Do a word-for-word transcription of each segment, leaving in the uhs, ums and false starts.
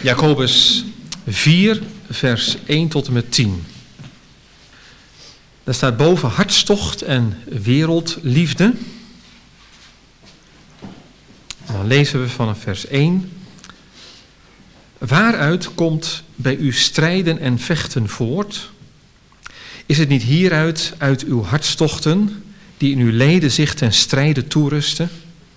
Jacobus vier, vers één tot en met tien. Daar staat boven hartstocht en wereldliefde. Dan lezen we vanaf vers één. Waaruit komt bij u strijden en vechten voort? Is het niet hieruit, uit uw hartstochten, die in uw leden zich ten strijde toerusten?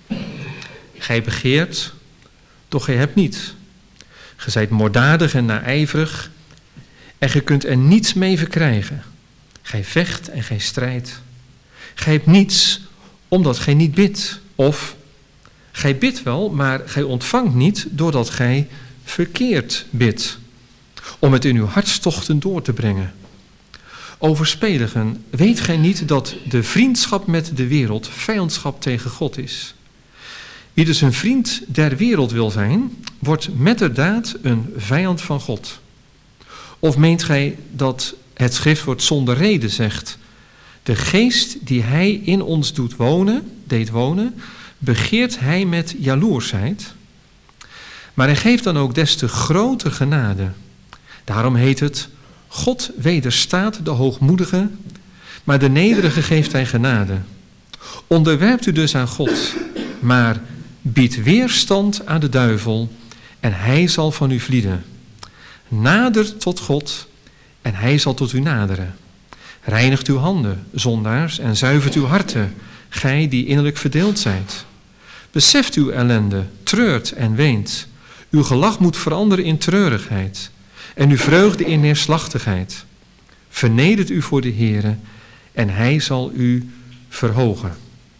Gij begeert, doch gij hebt niet. Gij zijt moorddadig en naijverig, en gij kunt er niets mee verkrijgen. Gij vecht en gij strijdt. Gij hebt niets, omdat gij niet bidt. Of, gij bidt wel, maar gij ontvangt niet, doordat gij verkeerd bidt, om het in uw hartstochten door te brengen. Overspeligen, weet gij niet dat de vriendschap met de wereld vijandschap tegen God is? Wie dus een vriend der wereld wil zijn, wordt metterdaad een vijand van God. Of meent gij dat het schriftwoord zonder reden zegt: de geest die hij in ons doet wonen, deed wonen, begeert hij met jaloersheid? Maar hij geeft dan ook des te grote genade. Daarom heet het: God wederstaat de hoogmoedige, maar de nederige geeft hij genade. Onderwerpt u dus aan God, maar biedt weerstand aan de duivel, en hij zal van u vlieden. Nader tot God, en hij zal tot u naderen. Reinigt uw handen, zondaars, en zuivert uw harten, gij die innerlijk verdeeld zijt. Beseft uw ellende, treurt en weent. Uw gelach moet veranderen in treurigheid, en uw vreugde in neerslachtigheid. Vernedert u voor de Heere, en hij zal u verhogen.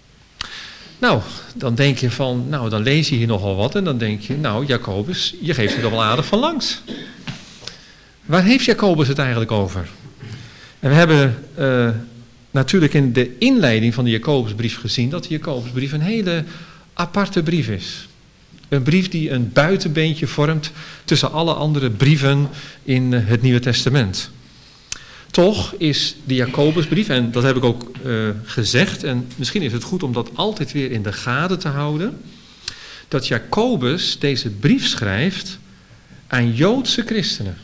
Nou, dan denk je van, nou, dan lees je hier nogal wat, en dan denk je, nou, Jacobus, je geeft er toch wel aardig van langs. Waar heeft Jacobus het eigenlijk over? En we hebben uh, natuurlijk in de inleiding van de Jacobusbrief gezien dat de Jacobusbrief een hele aparte brief is. Een brief die een buitenbeentje vormt tussen alle andere brieven in het Nieuwe Testament. Toch is de Jacobusbrief, en dat heb ik ook uh, gezegd, en misschien is het goed om dat altijd weer in de gaten te houden, dat Jacobus deze brief schrijft aan Joodse christenen.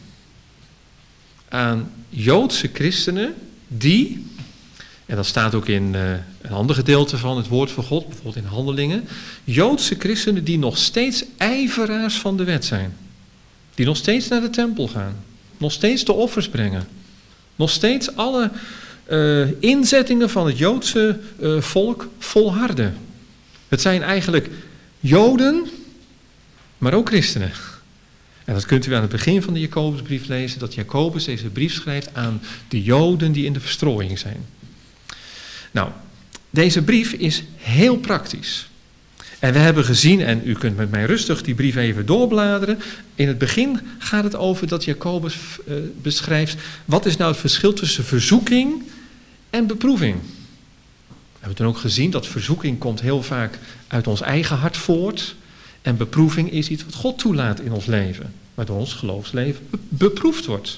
Aan Joodse christenen die, en dat staat ook in uh, een ander gedeelte van het woord van God, bijvoorbeeld in Handelingen, Joodse christenen die nog steeds ijveraars van de wet zijn. Die nog steeds naar de tempel gaan. Nog steeds de offers brengen. Nog steeds alle uh, inzettingen van het Joodse uh, volk volharden. Het zijn eigenlijk Joden, maar ook christenen. En dat kunt u aan het begin van de Jacobusbrief lezen, dat Jacobus deze brief schrijft aan de Joden die in de verstrooiing zijn. Nou, deze brief is heel praktisch. En we hebben gezien, en u kunt met mij rustig die brief even doorbladeren. In het begin gaat het over dat Jacobus uh, beschrijft, wat is nou het verschil tussen verzoeking en beproeving. We hebben toen ook gezien dat verzoeking komt heel vaak uit ons eigen hart voort. En beproeving is iets wat God toelaat in ons leven, waardoor ons geloofsleven be- beproefd wordt.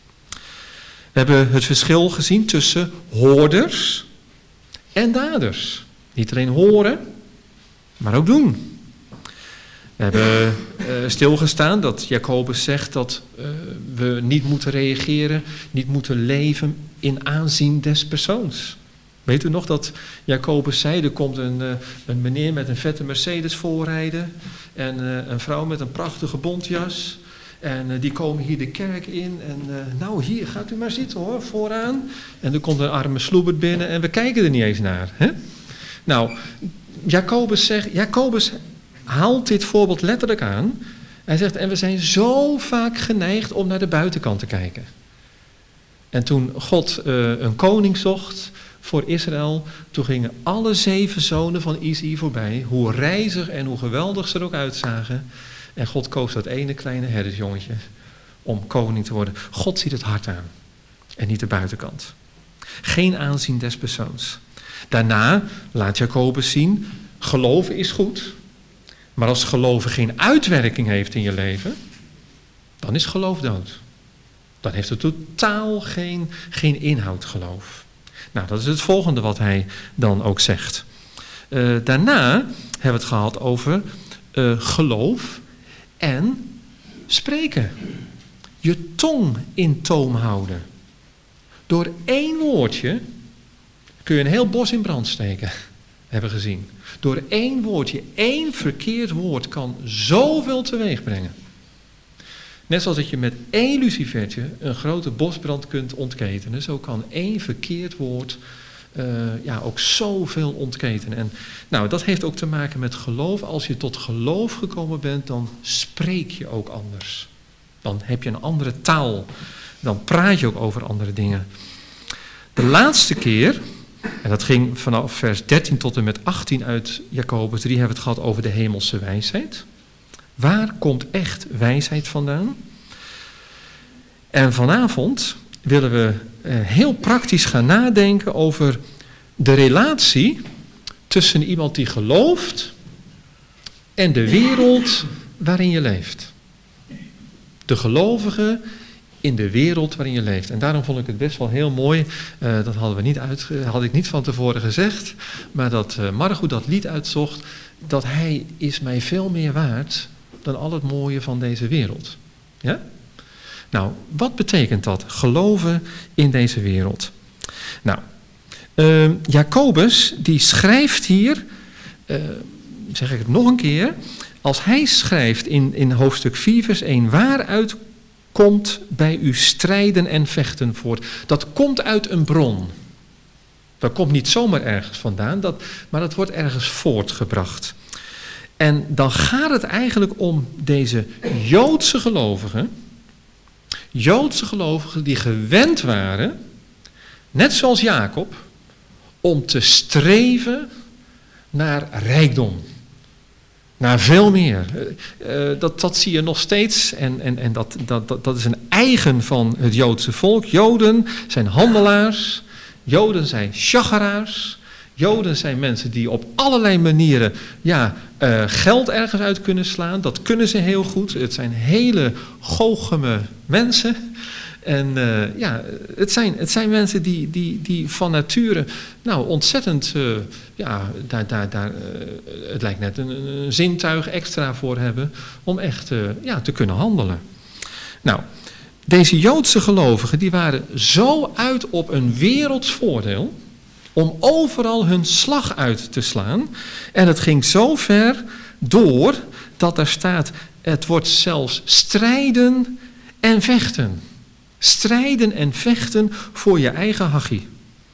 We hebben het verschil gezien tussen hoorders en daders. Niet alleen horen, maar ook doen. We hebben uh, stilgestaan dat Jacobus zegt dat uh, we niet moeten reageren, niet moeten leven in aanzien des persoons. Weet u nog dat Jacobus zei, er komt een, uh, een meneer met een vette Mercedes voorrijden en uh, een vrouw met een prachtige bontjas. En uh, die komen hier de kerk in en uh, nou hier gaat u maar zitten hoor, vooraan. En er komt een arme sloebert binnen en we kijken er niet eens naar. Hè? Nou, Jacobus zegt, Jacobus haalt dit voorbeeld letterlijk aan. Hij zegt, en we zijn zo vaak geneigd om naar de buitenkant te kijken. En toen God uh, een koning zocht voor Israël, toen gingen alle zeven zonen van Isaï voorbij, hoe rijzig en hoe geweldig ze er ook uitzagen. En God koos dat ene kleine herdersjongetje om koning te worden. God ziet het hart aan en niet de buitenkant. Geen aanzien des persoons. Daarna laat Jacobus zien, geloven is goed, maar als geloven geen uitwerking heeft in je leven, dan is geloof dood. Dan heeft het totaal geen, geen inhoud, geloof. Nou, dat is het volgende wat hij dan ook zegt. Uh, daarna hebben we het gehad over uh, geloof en spreken. Je tong in toom houden. Door één woordje kun je een heel bos in brand steken. Hebben we gezien. Door één woordje, één verkeerd woord kan zoveel teweeg brengen. Net zoals dat je met één lucifertje een grote bosbrand kunt ontketenen. Zo kan één verkeerd woord uh, ja, ook zoveel ontketenen. En nou, dat heeft ook te maken met geloof. Als je tot geloof gekomen bent, dan spreek je ook anders. Dan heb je een andere taal. Dan praat je ook over andere dingen. De laatste keer, en dat ging vanaf vers dertien tot en met achttien uit Jacobus drie, hebben we het gehad over de hemelse wijsheid. Waar komt echt wijsheid vandaan? En vanavond willen we eh, heel praktisch gaan nadenken over de relatie tussen iemand die gelooft en de wereld waarin je leeft. De gelovige in de wereld waarin je leeft. En daarom vond ik het best wel heel mooi, uh, dat hadden we niet uit, had ik niet van tevoren gezegd, maar dat uh, Margot dat lied uitzocht, dat hij is mij veel meer waard dan al het mooie van deze wereld. Ja? Nou, wat betekent dat? Geloven in deze wereld. Nou, uh, Jacobus die schrijft hier, uh, zeg ik het nog een keer, als hij schrijft in, in hoofdstuk vier vers één, waaruit komt bij u strijden en vechten voort. Dat komt uit een bron. Dat komt niet zomaar ergens vandaan, dat, maar dat wordt ergens voortgebracht. En dan gaat het eigenlijk om deze Joodse gelovigen, Joodse gelovigen die gewend waren, net zoals Jacob, om te streven naar rijkdom. Naar veel meer. Uh, dat, dat zie je nog steeds en, en, en dat, dat, dat, dat is een eigen van het Joodse volk. Joden zijn handelaars, Joden zijn chageraars, Joden zijn mensen die op allerlei manieren ja, uh, geld ergens uit kunnen slaan. Dat kunnen ze heel goed. Het zijn hele goocheme mensen. En uh, ja, het zijn, het zijn mensen die, die, die van nature nou, ontzettend, uh, ja, daar, daar, daar, uh, het lijkt net een, een zintuig extra voor hebben om echt uh, ja, te kunnen handelen. Nou, deze Joodse gelovigen die waren zo uit op een werelds voordeel om overal hun slag uit te slaan. En het ging zo ver door dat er staat, het wordt zelfs strijden en vechten. Strijden en vechten voor je eigen hachie.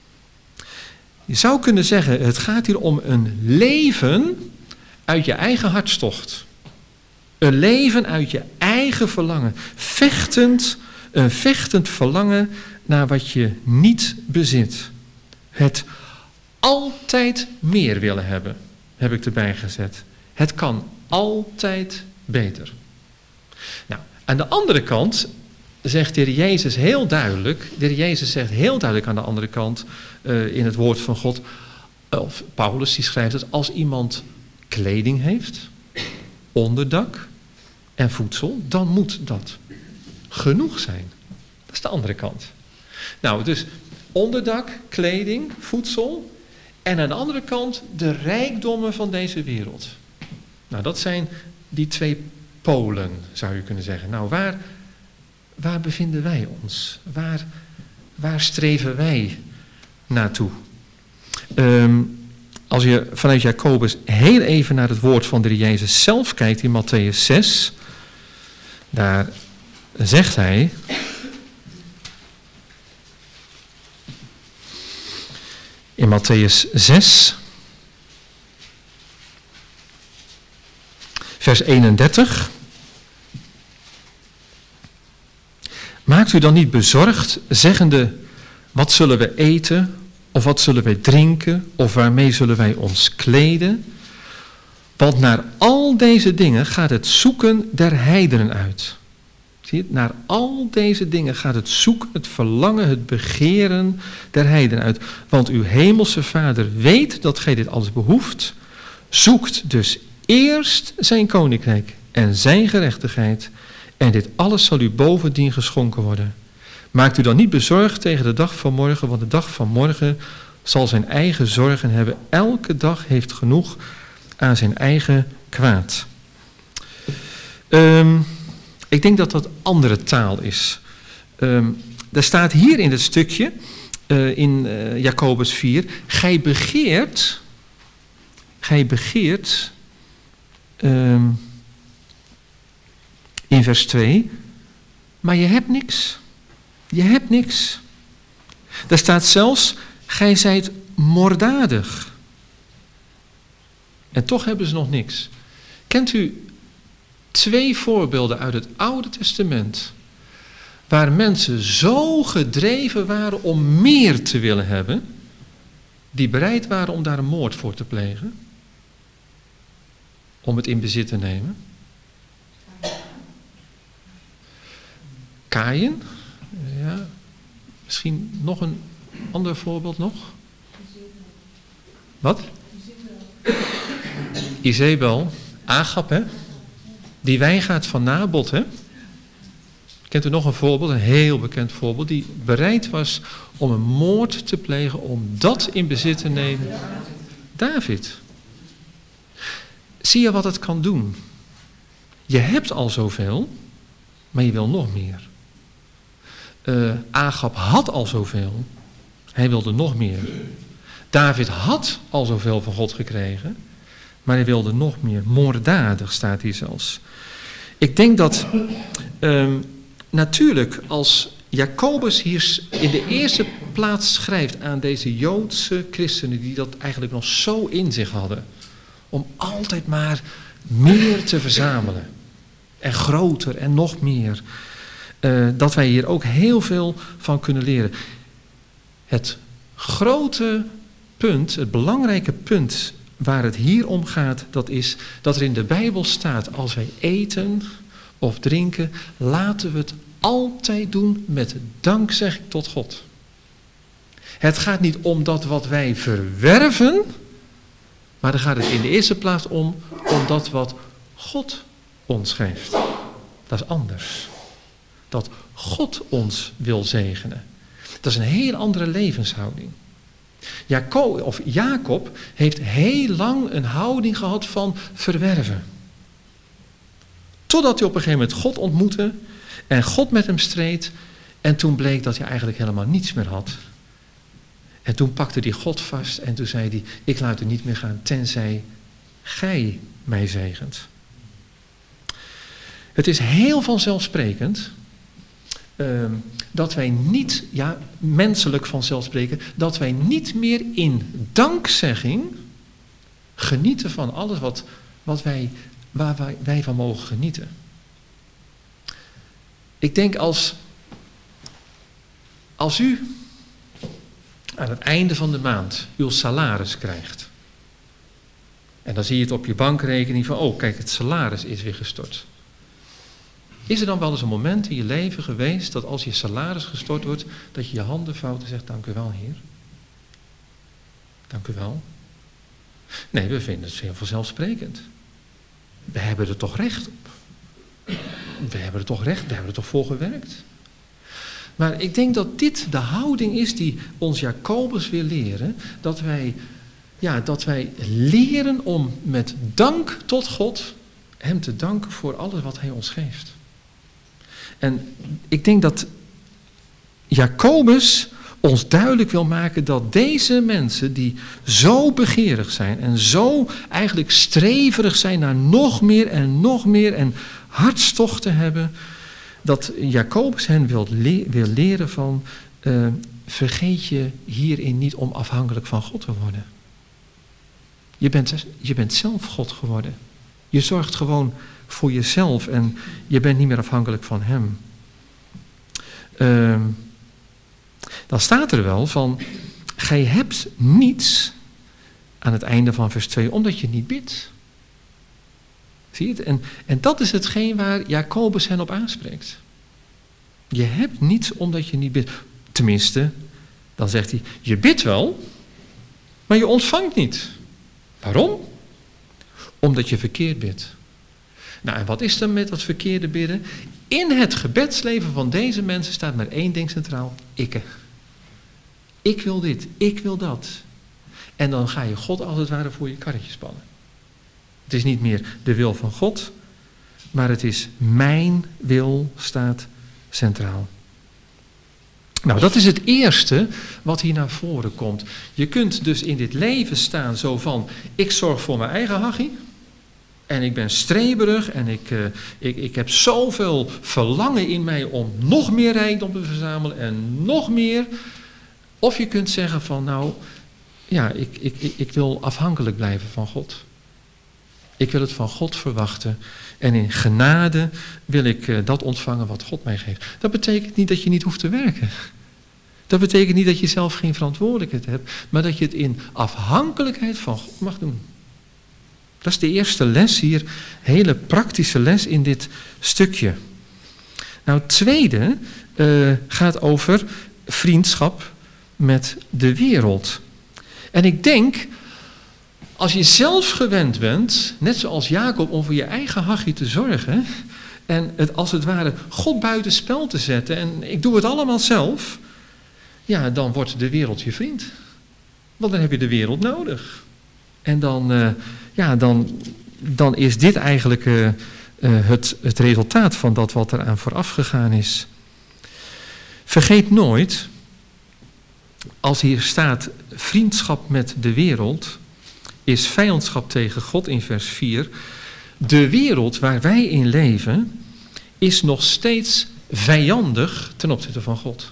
Je zou kunnen zeggen, het gaat hier om een leven uit je eigen hartstocht. Een leven uit je eigen verlangen. Vechtend, een vechtend verlangen naar wat je niet bezit. Het altijd meer willen hebben, heb ik erbij gezet. Het kan altijd beter. Nou, aan de andere kant zegt de Heer Jezus heel duidelijk, de Heer Jezus zegt heel duidelijk aan de andere kant uh, in het woord van God, of Paulus die schrijft het, als iemand kleding heeft, onderdak en voedsel, dan moet dat genoeg zijn. Dat is de andere kant. Nou, dus onderdak, kleding, voedsel en aan de andere kant de rijkdommen van deze wereld. Nou, dat zijn die twee polen, zou je kunnen zeggen. Nou, waar... Waar bevinden wij ons? Waar, waar streven wij naartoe? Um, als je vanuit Jacobus heel even naar het woord van de Heer Jezus zelf kijkt in Mattheüs zes, daar zegt hij, in Mattheüs zes, vers eenendertig, maakt u dan niet bezorgd, zeggende, wat zullen we eten, of wat zullen wij drinken, of waarmee zullen wij ons kleden? Want naar al deze dingen gaat het zoeken der heidenen uit. Zie je, naar al deze dingen gaat het zoeken, het verlangen, het begeren der heidenen uit. Want uw hemelse Vader weet dat gij dit alles behoeft. Zoekt dus eerst zijn koninkrijk en zijn gerechtigheid, en dit alles zal u bovendien geschonken worden. Maakt u dan niet bezorgd tegen de dag van morgen, want de dag van morgen zal zijn eigen zorgen hebben. Elke dag heeft genoeg aan zijn eigen kwaad. Um, Ik denk dat dat andere taal is. Um, er staat hier in het stukje, uh, in uh, Jacobus vier, gij begeert, gij begeert, um, in vers twee, maar je hebt niks. Je hebt niks. Daar staat zelfs, gij zijt moorddadig. En toch hebben ze nog niks. Kent u twee voorbeelden uit het Oude Testament, waar mensen zo gedreven waren om meer te willen hebben, die bereid waren om daar een moord voor te plegen, om het in bezit te nemen? Kaïn, ja, misschien nog een ander voorbeeld nog? Wat? Izebel, Agab, hè? Die wijngaard van Nabot, hè? Kent u nog een voorbeeld, een heel bekend voorbeeld, die bereid was om een moord te plegen, om dat in bezit te nemen? David. Zie je wat het kan doen? Je hebt al zoveel, maar je wil nog meer. Uh, Agab had al zoveel, hij wilde nog meer. David had al zoveel van God gekregen, maar hij wilde nog meer. Moorddadig staat hier zelfs. Ik denk dat um, natuurlijk als Jacobus hier in de eerste plaats schrijft aan deze Joodse christenen die dat eigenlijk nog zo in zich hadden, om altijd maar meer te verzamelen en groter en nog meer, uh, dat wij hier ook heel veel van kunnen leren. Het grote punt, het belangrijke punt waar het hier om gaat, dat is dat er in de Bijbel staat, als wij eten of drinken, laten we het altijd doen met dankzegging tot God. Het gaat niet om dat wat wij verwerven, maar dan gaat het in de eerste plaats om, om dat wat God ons geeft. Dat is anders. Dat God ons wil zegenen. Dat is een heel andere levenshouding. Jacob, of Jacob heeft heel lang een houding gehad van verwerven. Totdat hij op een gegeven moment God ontmoette en God met hem streed. En toen bleek dat hij eigenlijk helemaal niets meer had. En toen pakte hij God vast en toen zei hij, ik laat u niet meer gaan tenzij gij mij zegent. Het is heel vanzelfsprekend uh, dat wij niet, ja, menselijk vanzelfsprekend, dat wij niet meer in dankzegging genieten van alles wat, wat wij, waar wij, wij van mogen genieten. Ik denk als, als u aan het einde van de maand uw salaris krijgt. En dan zie je het op je bankrekening van, oh kijk, het salaris is weer gestort. Is er dan wel eens een moment in je leven geweest dat als je salaris gestort wordt, dat je je handen vouwt en zegt, dank u wel, Heer. Dank u wel. Nee, we vinden het heel vanzelfsprekend. We hebben er toch recht op. We hebben er toch recht, we hebben er toch voor gewerkt. Maar ik denk dat dit de houding is die ons Jacobus wil leren. Dat wij, ja, dat wij leren om met dank tot God hem te danken voor alles wat hij ons geeft. En ik denk dat Jacobus ons duidelijk wil maken dat deze mensen die zo begeerig zijn en zo eigenlijk streverig zijn naar nog meer en nog meer en hartstochten hebben, dat Jacobus hen wil, le- wil leren van, uh, vergeet je hierin niet om afhankelijk van God te worden. Je bent, je bent zelf God geworden. Je zorgt gewoon voor jezelf en je bent niet meer afhankelijk van hem. Uh, dan staat er wel van, gij hebt niets aan het einde van vers twee, omdat je niet bidt. Zie je het? En, en dat is hetgeen waar Jacobus hen op aanspreekt. Je hebt niets omdat je niet bidt. Tenminste, dan zegt hij, je bidt wel, maar je ontvangt niet. Waarom? Omdat je verkeerd bidt. Nou, en wat is er met dat verkeerde bidden? In het gebedsleven van deze mensen staat maar één ding centraal. Ikke. Ik wil dit, ik wil dat. En dan ga je God als het ware voor je karretje spannen. Het is niet meer de wil van God, maar het is mijn wil staat centraal. Nou, dat is het eerste wat hier naar voren komt. Je kunt dus in dit leven staan zo van, ik zorg voor mijn eigen hachie. En ik ben streberig en ik, uh, ik, ik heb zoveel verlangen in mij om nog meer rijkdom te verzamelen en nog meer. Of je kunt zeggen van, nou, ja, ik, ik, ik wil afhankelijk blijven van God. Ik wil het van God verwachten. En in genade wil ik uh, dat ontvangen wat God mij geeft. Dat betekent niet dat je niet hoeft te werken. Dat betekent niet dat je zelf geen verantwoordelijkheid hebt, maar dat je het in afhankelijkheid van God mag doen. Dat is de eerste les hier, hele praktische les in dit stukje. Nou, het tweede uh, gaat over vriendschap met de wereld. En ik denk, als je zelf gewend bent, net zoals Jacob, om voor je eigen hachie te zorgen en het als het ware God buiten spel te zetten en ik doe het allemaal zelf, ja, dan wordt de wereld je vriend. Want dan heb je de wereld nodig. En dan, uh, ja, dan, dan is dit eigenlijk uh, uh, het, het resultaat van dat wat eraan vooraf gegaan is. Vergeet nooit, als hier staat vriendschap met de wereld, is vijandschap tegen God in vers vier. De wereld waar wij in leven is nog steeds vijandig ten opzichte van God.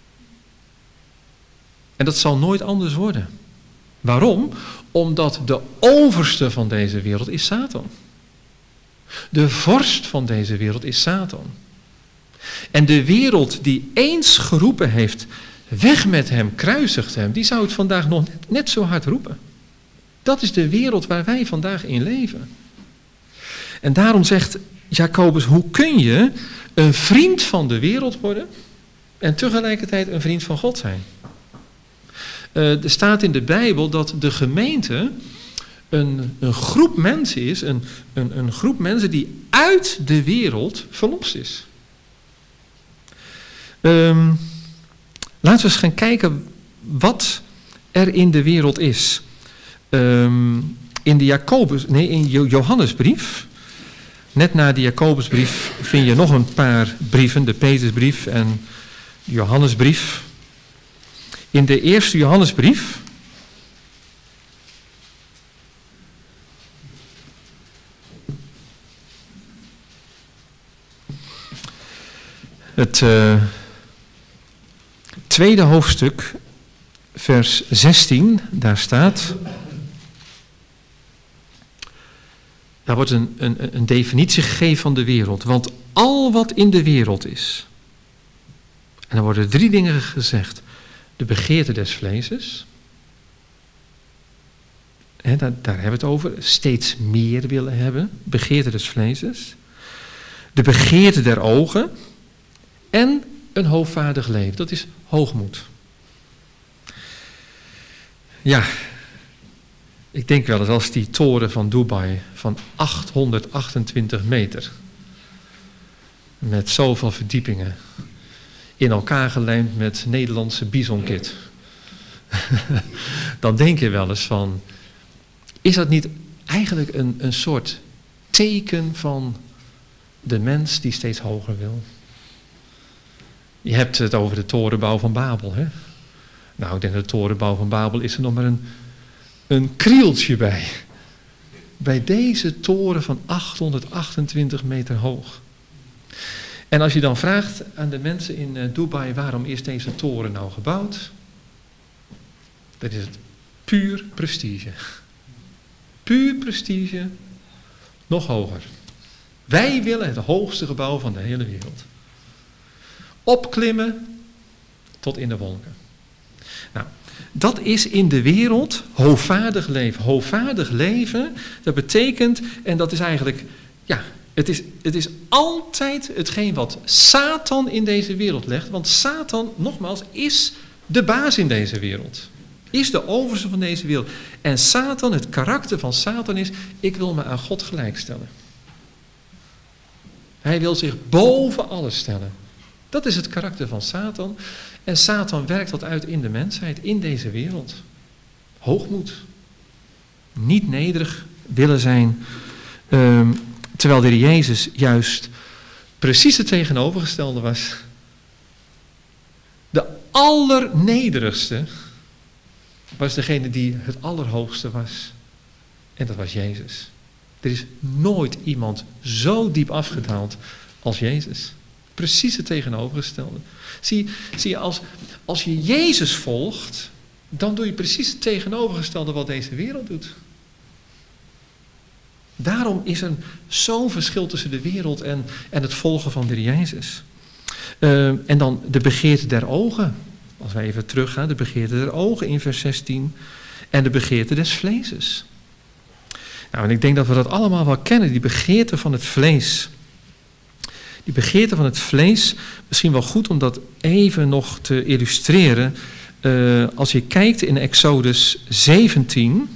En dat zal nooit anders worden. Waarom? Omdat de overste van deze wereld is Satan. De vorst van deze wereld is Satan. En de wereld die eens geroepen heeft, weg met hem, kruisigt hem, die zou het vandaag nog net, net zo hard roepen. Dat is de wereld waar wij vandaag in leven. En daarom zegt Jacobus, hoe kun je een vriend van de wereld worden en tegelijkertijd een vriend van God zijn? Uh, er staat in de Bijbel dat de gemeente een, een groep mensen is, een, een, een groep mensen die uit de wereld verlost is. Um, laten we eens gaan kijken wat er in de wereld is. Um, in de Jacobus, nee, in Johannesbrief, net na de Jacobusbrief vind je nog een paar brieven, de Petrusbrief en de Johannesbrief. In de eerste Johannesbrief het uh, tweede hoofdstuk, vers zestien, daar staat, daar wordt een, een, een definitie gegeven van de wereld. Want al wat in de wereld is, en er worden drie dingen gezegd. De begeerte des vleeses, hè, daar, daar hebben we het over, steeds meer willen hebben, begeerte des vleeses, de begeerte der ogen en een hoogvaardig leven, dat is hoogmoed. Ja, ik denk wel eens als die toren van Dubai van achthonderdachtentwintig meter, met zoveel verdiepingen, in elkaar gelijmd met Nederlandse bisonkit. Dan denk je wel eens van, is dat niet eigenlijk een, een soort teken van de mens die steeds hoger wil? Je hebt het over de torenbouw van Babel, hè? Nou, ik denk dat de torenbouw van Babel is er nog maar een, een krieltje bij. Bij deze toren van achthonderdachtentwintig meter hoog. En als je dan vraagt aan de mensen in uh, Dubai, waarom is deze toren nou gebouwd? Dan is het puur prestige. Puur prestige, nog hoger. Wij willen het hoogste gebouw van de hele wereld. Opklimmen tot in de wolken. Nou, dat is in de wereld hoogvaardig leven. Hoogvaardig leven, dat betekent, en dat is eigenlijk, ja, het is, het is altijd hetgeen wat Satan in deze wereld legt. Want Satan, nogmaals, is de baas in deze wereld. Is de overste van deze wereld. En Satan, het karakter van Satan is, ik wil me aan God gelijkstellen. Hij wil zich boven alles stellen. Dat is het karakter van Satan. En Satan werkt dat uit in de mensheid, in deze wereld. Hoogmoed. Niet nederig willen zijn um, Terwijl de Heer Jezus juist precies het tegenovergestelde was. De allernederigste was degene die het allerhoogste was. En dat was Jezus. Er is nooit iemand zo diep afgedaald als Jezus. Precies het tegenovergestelde. Zie, zie je, als, als je Jezus volgt, dan doe je precies het tegenovergestelde wat deze wereld doet. Daarom is er zo'n verschil tussen de wereld en, en het volgen van de Heer Jezus. Uh, en dan de begeerte der ogen. Als wij even teruggaan, de begeerte der ogen in vers zestien. En de begeerte des vleeses. Nou, en ik denk dat we dat allemaal wel kennen, die begeerte van het vlees. Die begeerte van het vlees, misschien wel goed om dat even nog te illustreren. Uh, als je kijkt in Exodus zeventien...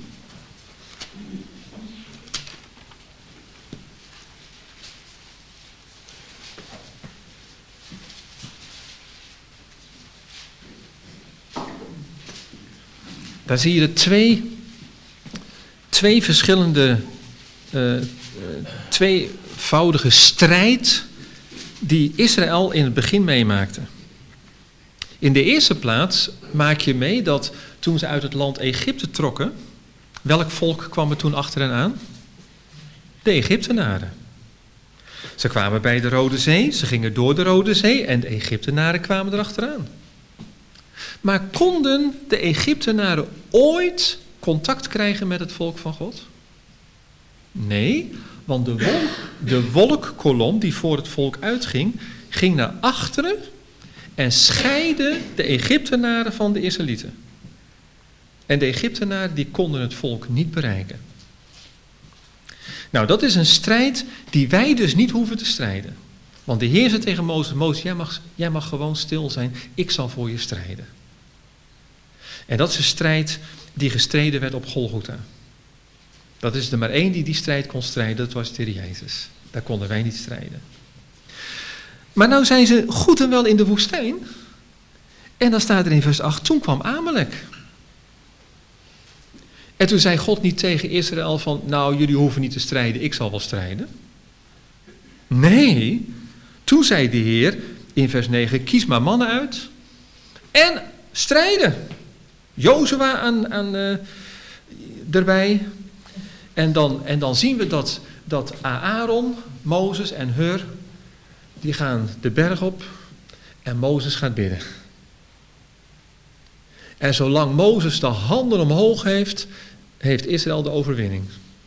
Daar zie je de twee, twee verschillende, uh, tweevoudige strijd die Israël in het begin meemaakte. In de eerste plaats maak je mee dat toen ze uit het land Egypte trokken, welk volk kwam er toen achter hen aan? De Egyptenaren. Ze kwamen bij de Rode Zee, ze gingen door de Rode Zee en de Egyptenaren kwamen erachteraan. Maar konden de Egyptenaren ooit contact krijgen met het volk van God? Nee, want de, wolk, de wolkkolom die voor het volk uitging, ging naar achteren en scheidde de Egyptenaren van de Israëlieten. En de Egyptenaren die konden het volk niet bereiken. Nou, dat is een strijd die wij dus niet hoeven te strijden. Want de Heer zei tegen Mozes, Mozes, jij mag, jij mag gewoon stil zijn, ik zal voor je strijden. En dat is een strijd die gestreden werd op Golgotha. Dat is er maar één die die strijd kon strijden, dat was de Heer Jezus. Daar konden wij niet strijden. Maar nou zijn ze goed en wel in de woestijn. En dan staat er in vers acht, toen kwam Amalek. En toen zei God niet tegen Israël van, nou jullie hoeven niet te strijden, ik zal wel strijden. Nee, toen zei de Heer in vers negen, kies maar mannen uit en strijden. Jozua aan, aan, uh, erbij. En dan, en dan zien we dat, dat Aaron, Mozes en Hur, die gaan de berg op en Mozes gaat bidden. En zolang Mozes de handen omhoog heeft, heeft Israël de overwinning.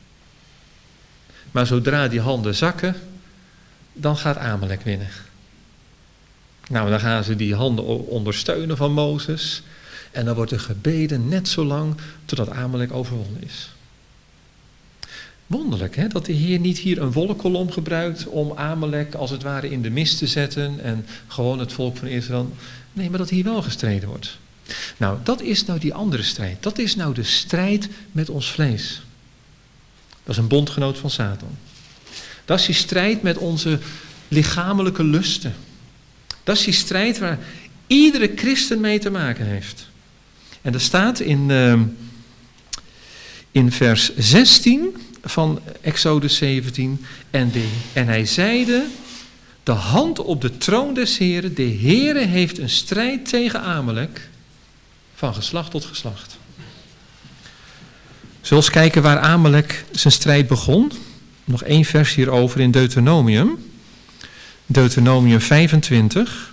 Maar zodra die handen zakken, dan gaat Amalek winnen. Nou, dan gaan ze die handen ondersteunen van Mozes. En dan wordt er gebeden net zo lang totdat Amalek overwonnen is. Wonderlijk, hè? Dat de Heer niet hier een wolkkolom gebruikt om Amalek als het ware in de mist te zetten en gewoon het volk van Israël. Nee, maar dat hier wel gestreden wordt. Nou, dat is nou die andere strijd. Dat is nou de strijd met ons vlees. Dat is een bondgenoot van Satan. Dat is die strijd met onze lichamelijke lusten. Dat is die strijd waar iedere christen mee te maken heeft. En er staat in, uh, in vers zestien van Exodus zeventien. En, de, en hij zeide, de hand op de troon des Heren, de Heere heeft een strijd tegen Amalek, van geslacht tot geslacht. Zullen we eens kijken waar Amalek zijn strijd begon? Nog één vers hierover in Deuteronomium. Deuteronomium vijfentwintig.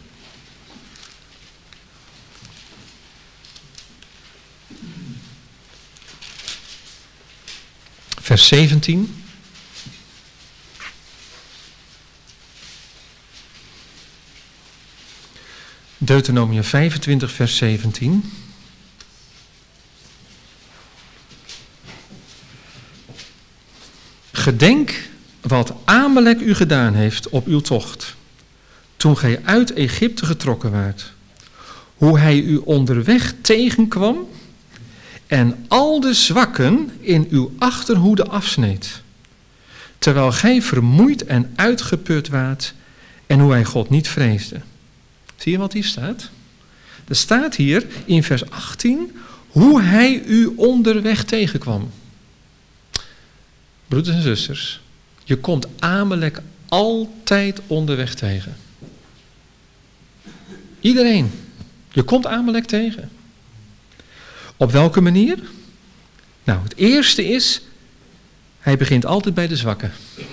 Vers zeventien. Deuteronomium vijfentwintig, vers zeventien. Gedenk wat Amalek u gedaan heeft op uw tocht, toen gij uit Egypte getrokken waart, hoe hij u onderweg tegenkwam en al de zwakken in uw achterhoede afsneed, terwijl gij vermoeid en uitgeput waart en hoe hij God niet vreesde. Zie je wat hier staat? Er staat hier in vers achttien hoe hij u onderweg tegenkwam. Broeders en zusters, Je komt Amalek altijd onderweg tegen. Iedereen. Je komt Amalek tegen. Op welke manier? Nou, het eerste is, hij begint altijd bij de zwakken.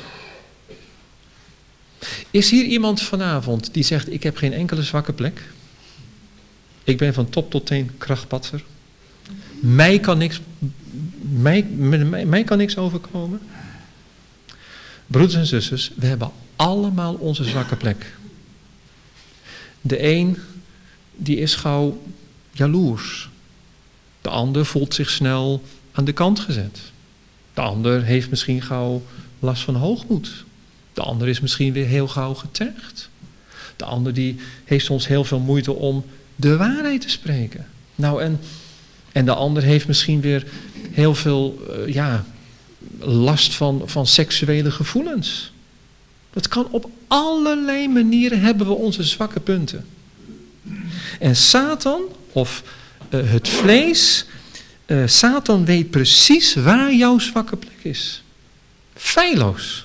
Is hier iemand vanavond die zegt, ik heb geen enkele zwakke plek? Ik ben van top tot teen krachtpatser. Mij kan niks, mij, mij, mij kan niks overkomen. Broeders en zusters, we hebben allemaal onze zwakke plek. De een, die is gauw jaloers. De ander voelt zich snel aan de kant gezet. De ander heeft misschien gauw last van hoogmoed. De ander is misschien weer heel gauw getergd. De ander die heeft soms heel veel moeite om de waarheid te spreken. Nou, en, en de ander heeft misschien weer heel veel uh, ja, last van, van seksuele gevoelens. Dat kan op allerlei manieren, hebben we onze zwakke punten. En Satan, of uh, het vlees, uh, Satan weet precies waar jouw zwakke plek is. Feilloos.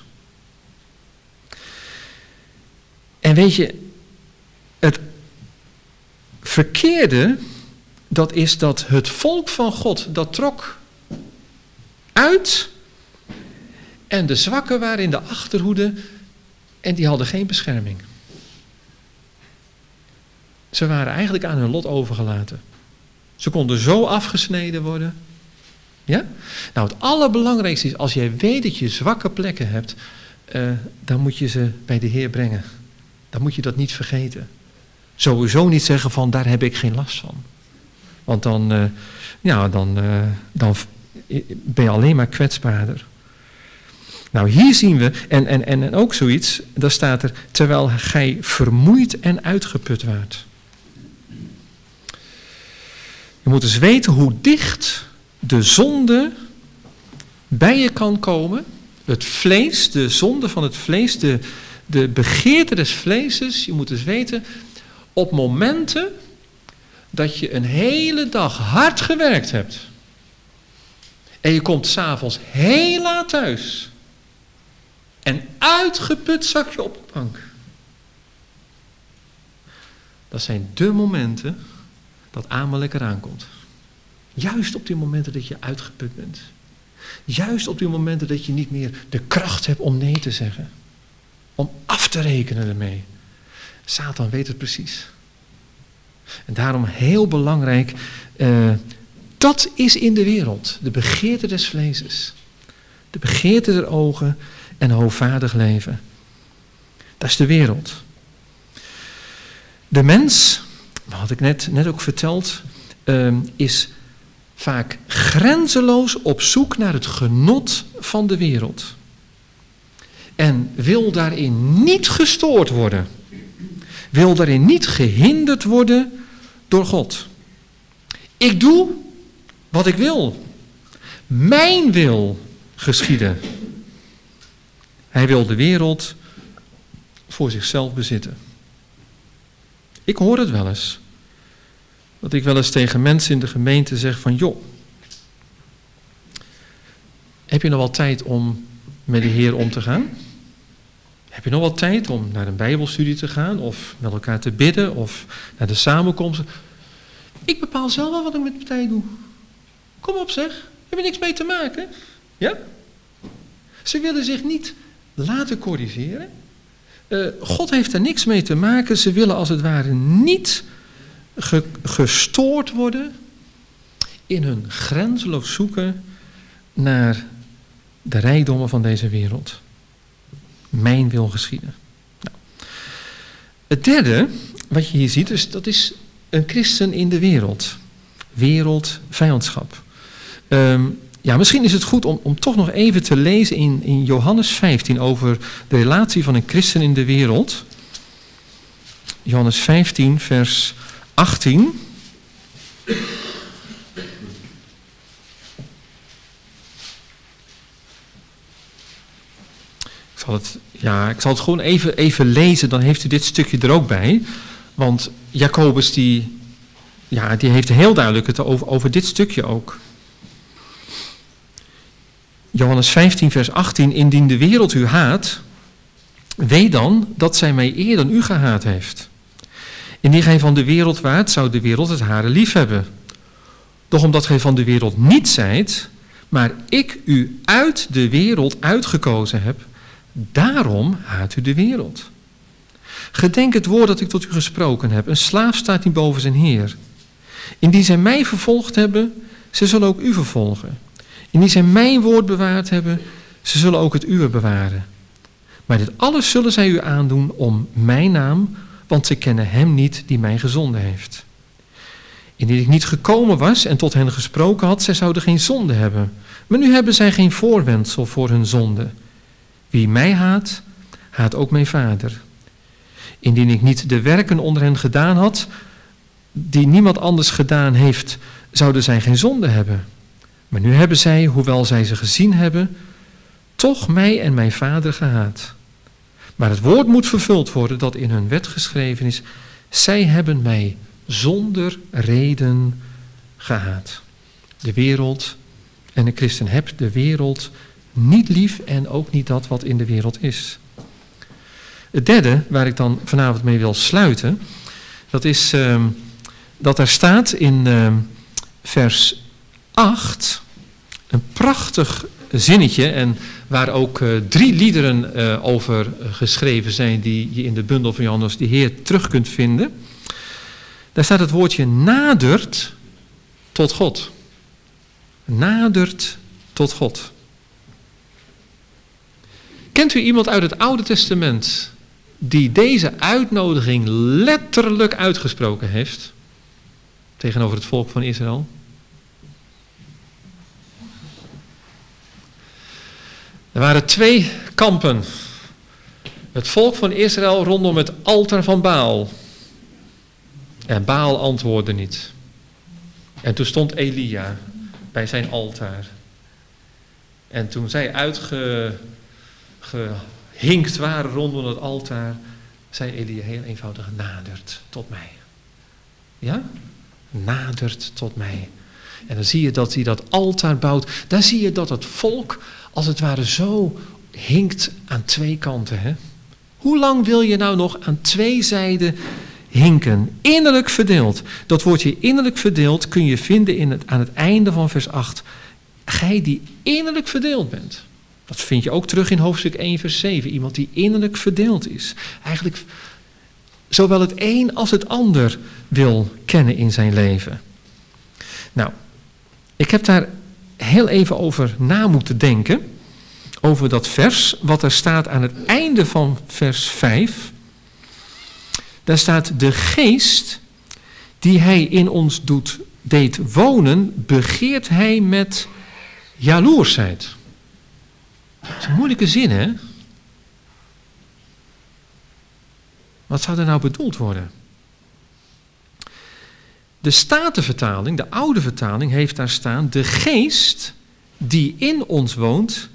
En weet je, het verkeerde, dat is dat het volk van God, dat trok uit en de zwakken waren in de achterhoede en die hadden geen bescherming. Ze waren eigenlijk aan hun lot overgelaten. Ze konden zo afgesneden worden. Ja? Nou, het allerbelangrijkste is, als jij weet dat je zwakke plekken hebt, uh, dan moet je ze bij de Heer brengen. Dan moet je dat niet vergeten. Sowieso niet zeggen van, daar heb ik geen last van. Want dan, uh, ja, dan, uh, dan ben je alleen maar kwetsbaarder. Nou, hier zien we, en, en, en ook zoiets, daar staat er, terwijl gij vermoeid en uitgeput waart. Je moet eens weten hoe dicht de zonde bij je kan komen. Het vlees, de zonde van het vlees, de, de begeerte des vleeses. Je moet eens weten, op momenten dat je een hele dag hard gewerkt hebt. En je komt 's avonds heel laat thuis. En uitgeput zak je op de bank. Dat zijn de momenten dat Amalek eraan komt. Juist op die momenten dat je uitgeput bent. Juist op die momenten dat je niet meer de kracht hebt om nee te zeggen. Om af te rekenen ermee. Satan weet het precies. En daarom heel belangrijk, uh, dat is in de wereld. De begeerte des vleeses. De begeerte der ogen en hoogvaardig leven. Dat is de wereld. De mens, dat had ik net, net ook verteld, uh, is vaak grenzeloos op zoek naar het genot van de wereld. En wil daarin niet gestoord worden. Wil daarin niet gehinderd worden door God. Ik doe wat ik wil. Mijn wil geschieden. Hij wil de wereld voor zichzelf bezitten. Ik hoor het wel eens. Dat ik wel eens tegen mensen in de gemeente zeg van, joh, heb je nog wel tijd om met de Heer om te gaan? Heb je nog wel tijd om naar een bijbelstudie te gaan of met elkaar te bidden of naar de samenkomsten? Ik bepaal zelf wel wat ik met de tijd doe. Kom op zeg, heb je niks mee te maken? Ja? Ze willen zich niet laten corrigeren. Uh, God heeft er niks mee te maken. Ze willen als het ware niet ge- gestoord worden in hun grenzeloos zoeken naar de rijkdommen van deze wereld. Mijn wil geschieden. Nou. Het derde, wat je hier ziet, is, dat is een christen in de wereld. Wereldvijandschap. Um, ja, misschien is het goed om, om toch nog even te lezen in, in Johannes vijftien over de relatie van een christen in de wereld. Johannes vijftien, vers achttien. Ik zal het, ja, ik zal het gewoon even, even lezen, dan heeft u dit stukje er ook bij. Want Jacobus die, ja, die heeft heel duidelijk het over, over dit stukje ook. Johannes vijftien vers achttien, indien de wereld u haat, weet dan dat zij mij eer dan u gehaat heeft. Indien gij van de wereld waart, zou de wereld het hare lief hebben. Doch omdat gij van de wereld niet zijt, maar ik u uit de wereld uitgekozen heb, daarom haat u de wereld. Gedenk het woord dat ik tot u gesproken heb. Een slaaf staat niet boven zijn heer. Indien zij mij vervolgd hebben, ze zullen ook u vervolgen. Indien zij mijn woord bewaard hebben, ze zullen ook het uwe bewaren. Maar dit alles zullen zij u aandoen om mijn naam, want ze kennen hem niet die mij gezonden heeft. Indien ik niet gekomen was en tot hen gesproken had, zij zouden geen zonde hebben. Maar nu hebben zij geen voorwendsel voor hun zonde. Wie mij haat, haat ook mijn Vader. Indien ik niet de werken onder hen gedaan had, die niemand anders gedaan heeft, zouden zij geen zonde hebben. Maar nu hebben zij, hoewel zij ze gezien hebben, toch mij en mijn Vader gehaat. Maar het woord moet vervuld worden dat in hun wet geschreven is. Zij hebben mij zonder reden gehaat. De wereld en de christen heb de wereld niet lief en ook niet dat wat in de wereld is. Het derde, waar ik dan vanavond mee wil sluiten, dat is uh, dat er staat in uh, vers acht, een prachtig zinnetje, en waar ook uh, drie liederen uh, over geschreven zijn, die je in de bundel van Johannes de Heer terug kunt vinden. Daar staat het woordje nadert tot God. Nadert tot God. Kent u iemand uit het Oude Testament die deze uitnodiging letterlijk uitgesproken heeft tegenover het volk van Israël? Er waren twee kampen. Het volk van Israël rondom het altaar van Baal. En Baal antwoordde niet. En toen stond Elia bij zijn altaar. En toen zij uitgehinkt waren rondom het altaar, zei Elia heel eenvoudig: nadert tot mij. Ja? Nadert tot mij. En dan zie je dat hij dat altaar bouwt. Daar zie je dat het volk als het ware zo hinkt aan twee kanten. Hè? Hoe lang wil je nou nog aan twee zijden hinken? Innerlijk verdeeld. Dat woordje innerlijk verdeeld kun je vinden in het, aan het einde van vers acht. Gij die innerlijk verdeeld bent. Dat vind je ook terug in hoofdstuk één vers zeven. Iemand die innerlijk verdeeld is. Eigenlijk zowel het een als het ander wil kennen in zijn leven. Nou, ik heb daar heel even over na moeten denken. Over dat vers, wat er staat aan het einde van vers vijf. Daar staat: de geest die hij in ons doet, deed wonen, begeert hij met jaloersheid. Dat is een moeilijke zin, hè? Wat zou er nou bedoeld worden? De Statenvertaling, de oude vertaling, heeft daar staan: de geest die in ons woont,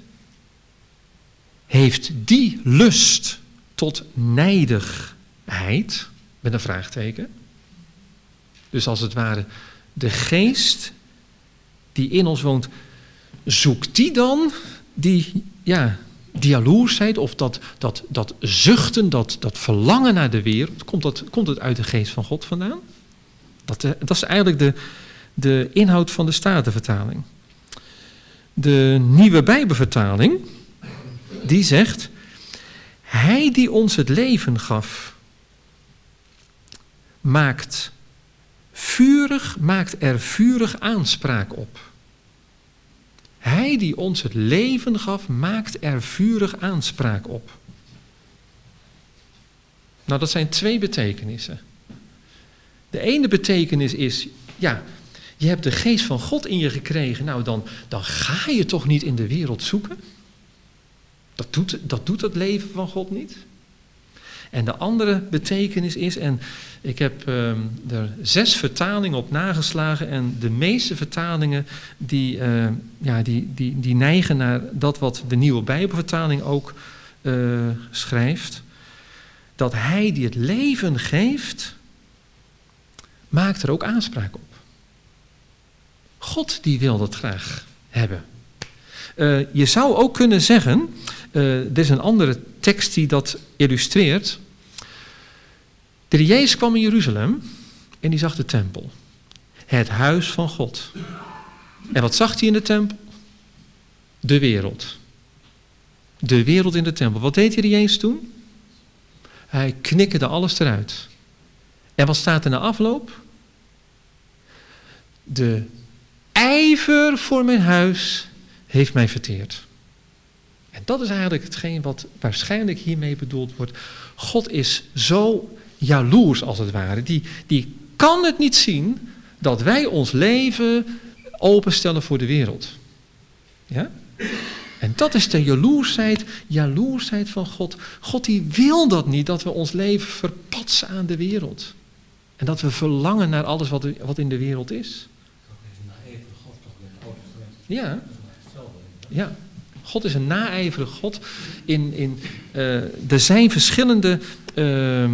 heeft die lust tot nijdigheid, met een vraagteken. Dus als het ware, de geest die in ons woont, zoekt die dan die, ja, die jaloersheid of dat, dat, dat zuchten, dat, dat verlangen naar de wereld? Komt, dat, komt het uit de geest van God vandaan? Dat, dat is eigenlijk de, de inhoud van de Statenvertaling. De Nieuwe Bijbelvertaling, die zegt: hij die ons het leven gaf, maakt vurig, maakt er vurig aanspraak op. Hij die ons het leven gaf, maakt er vurig aanspraak op. Nou, dat zijn twee betekenissen. De ene betekenis is, ja, je hebt de geest van God in je gekregen, nou dan, dan ga je toch niet in de wereld zoeken? Dat doet, dat doet het leven van God niet. En de andere betekenis is, en ik heb um, er zes vertalingen op nageslagen en de meeste vertalingen die, uh, ja, die, die, die neigen naar dat wat de Nieuwe Bijbelvertaling ook uh, schrijft. Dat hij die het leven geeft, maakt er ook aanspraak op. God die wil dat graag hebben. Uh, je zou ook kunnen zeggen, uh, er is een andere tekst die dat illustreert. De Heer Jezus kwam in Jeruzalem en die zag de tempel. Het huis van God. En wat zag hij in de tempel? De wereld. De wereld in de tempel. Wat deed de Heer Jezus toen? Hij knikkerde alles eruit. En wat staat er na afloop? De ijver voor mijn huis heeft mij verteerd. En dat is eigenlijk hetgeen wat waarschijnlijk hiermee bedoeld wordt. God is zo jaloers als het ware. Die, die kan het niet zien dat wij ons leven openstellen voor de wereld. Ja? En dat is de jaloersheid, jaloersheid van God. God die wil dat niet, dat we ons leven verpatsen aan de wereld. En dat we verlangen naar alles wat, wat in de wereld is. Ja. Ja. God is een naijverige God. In, in, uh, er zijn verschillende uh, uh,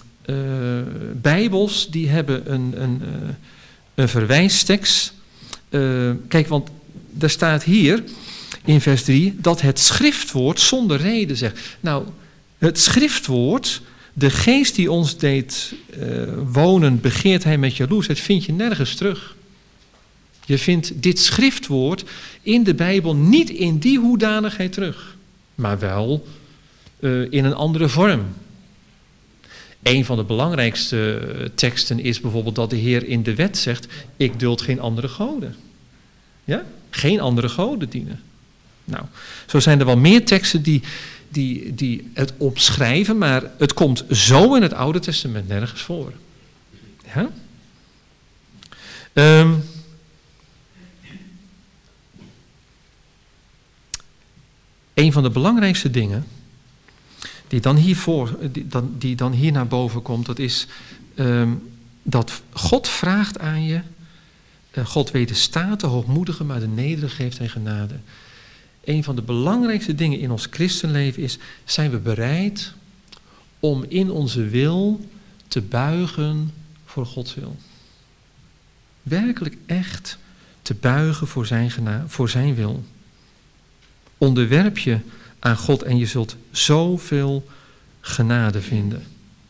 Bijbels die hebben een, een, uh, een verwijstekst. Uh, kijk, want er staat hier in vers drie dat het schriftwoord zonder reden zegt. Nou, het schriftwoord, de geest die ons deed uh, wonen, begeert hij met jaloersheid, vind je nergens terug. Je vindt dit schriftwoord in de Bijbel niet in die hoedanigheid terug, maar wel uh, in een andere vorm. Een van de belangrijkste teksten is bijvoorbeeld dat de Heer in de wet zegt, ik duld geen andere goden. Ja? Geen andere goden dienen. Nou, zo zijn er wel meer teksten die, die, die het omschrijven, maar het komt zo in het Oude Testament nergens voor. Ja? Um, een van de belangrijkste dingen die dan, hiervoor, die, dan, die dan hier naar boven komt, dat is um, dat God vraagt aan je, uh, God wederstaat de hoogmoedigen, maar de nederige geeft hij genade. Een van de belangrijkste dingen in ons christenleven is, zijn we bereid om in onze wil te buigen voor Gods wil? Werkelijk echt te buigen voor zijn, gena- voor zijn wil. Onderwerp je aan God en je zult zoveel genade vinden.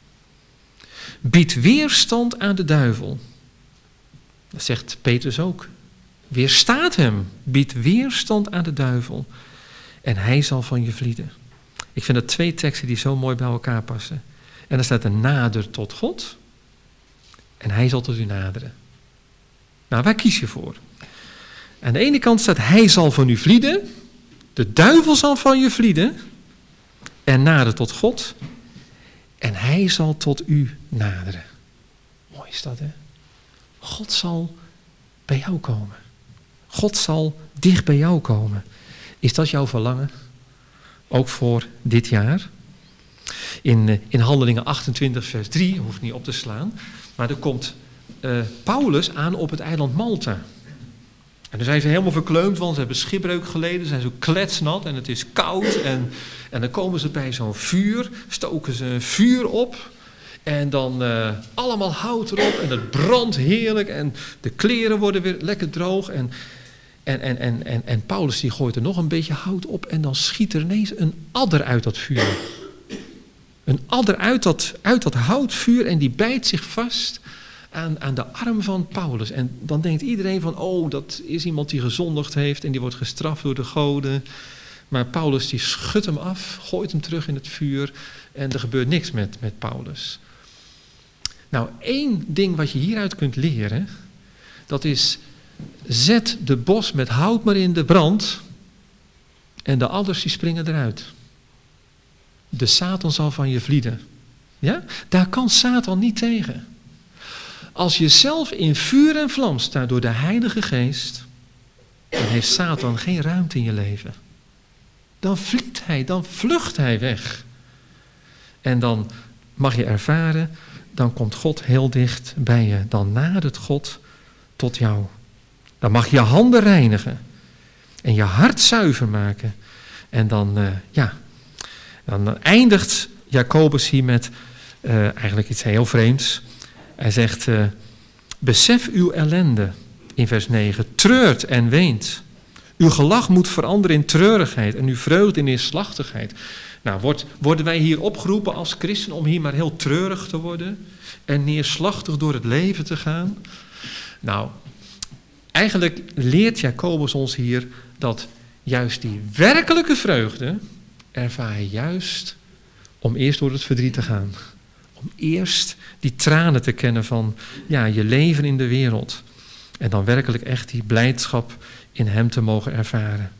Bied weerstand aan de duivel. Dat zegt Petrus ook. Weerstaat hem. Bied weerstand aan de duivel. En hij zal van je vlieden. Ik vind dat twee teksten die zo mooi bij elkaar passen. En dan staat er nader tot God. En hij zal tot u naderen. Nou, waar kies je voor? Aan de ene kant staat hij zal van u vlieden. De duivel zal van je vlieden. En nader tot God. En hij zal tot u naderen. Mooi is dat, hè? God zal bij jou komen. God zal dicht bij jou komen. Is dat jouw verlangen? Ook voor dit jaar? In, in Handelingen achtentwintig vers drie, hoef ik niet op te slaan. Maar er komt uh, Paulus aan op het eiland Malta. En dan zijn ze helemaal verkleumd, want ze hebben schipbreuk geleden. Ze zijn zo kletsnat en het is koud. En, en dan komen ze bij zo'n vuur, stoken ze een vuur op. En dan uh, allemaal hout erop en het brandt heerlijk. En de kleren worden weer lekker droog. En, en, en, en, en, en Paulus die gooit er nog een beetje hout op. En dan schiet er ineens een adder uit dat vuur. Een adder uit dat, uit dat houtvuur en die bijt zich vast aan, aan de arm van Paulus. En dan denkt iedereen van, oh, dat is iemand die gezondigd heeft en die wordt gestraft door de goden. Maar Paulus die schudt hem af, gooit hem terug in het vuur en er gebeurt niks met, met Paulus. Nou, één ding wat je hieruit kunt leren, dat is, zet de bos met hout maar in de brand en de adders die springen eruit. De Satan zal van je vlieden. Ja? Daar kan Satan niet tegen. Als je zelf in vuur en vlam staat door de Heilige Geest, dan heeft Satan geen ruimte in je leven. Dan vliet hij, dan vlucht hij weg. En dan mag je ervaren, dan komt God heel dicht bij je. Dan nadert God tot jou. Dan mag je je handen reinigen en je hart zuiver maken. En dan, uh, ja, dan eindigt Jacobus hier met uh, eigenlijk iets heel vreemds. Hij zegt, uh, besef uw ellende in vers negen, treurt en weent. Uw gelach moet veranderen in treurigheid en uw vreugde in neerslachtigheid. Nou, wordt, worden wij hier opgeroepen als christen om hier maar heel treurig te worden en neerslachtig door het leven te gaan? Nou, eigenlijk leert Jacobus ons hier dat juist die werkelijke vreugde ervaar je juist om eerst door het verdriet te gaan. Om eerst die tranen te kennen van ja, je leven in de wereld. En dan werkelijk echt die blijdschap in hem te mogen ervaren.